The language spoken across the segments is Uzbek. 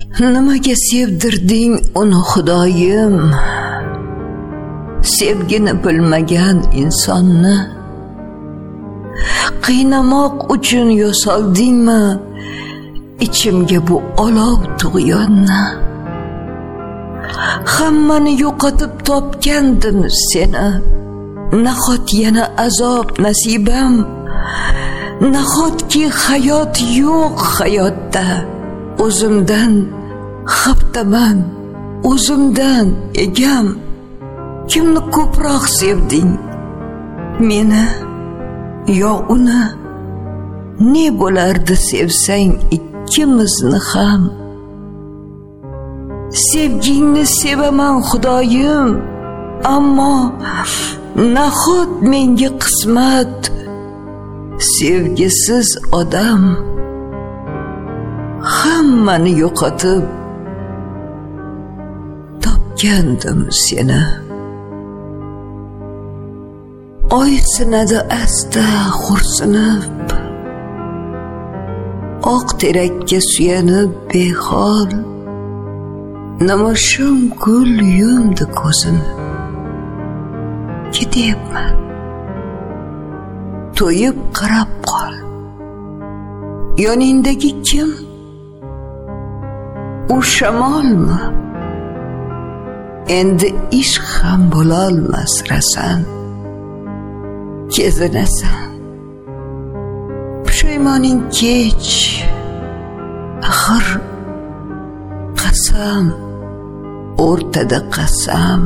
Nimaga sevdirding uni Xudoyim? Sevgini bilmagan insonni qiynamoq uchun yo'soldingmi ichimga bu olov tug'yonni? Hammani yo'qotib topgandim seni, nahot yana azob nasibam? Nahotki hayot yo'q hayotda? O'zimdan xaftaman, o'zimdan egam. Kimni ko'proq sevding, meni yo uni? Ne bo'lardi sevsang ikkimizni ham? Sevgingni sevaman Xudoyim, ammo nahot menga qismat sevgisiz odam? Hammani yo'qotib topgandim seni. Oy sinadi asta xo'rsinib, oq terakka suyanib behol. Namoshim gul yumdi ko'zini. Ketyapman, to'yib qarab qol. Yoningdagi kim? U shamolmi? Endi ishq ham bo'lolmas rasan. Kezinasan, pushaymoning kech. Axir qasam, o'rtada qasam.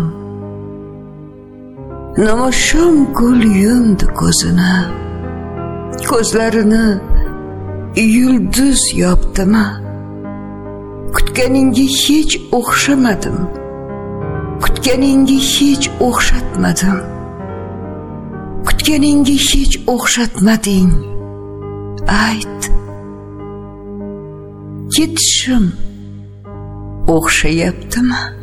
Namoshim gul yumdi ko'zini. Ko'zlarini yulduz yopdimi? Kutganingga hech o'xshamadim, kutganingga hech o'xshatmadim, kutganingga hech o'xshatmading. Ayt, ketishim o'xshayaptimi?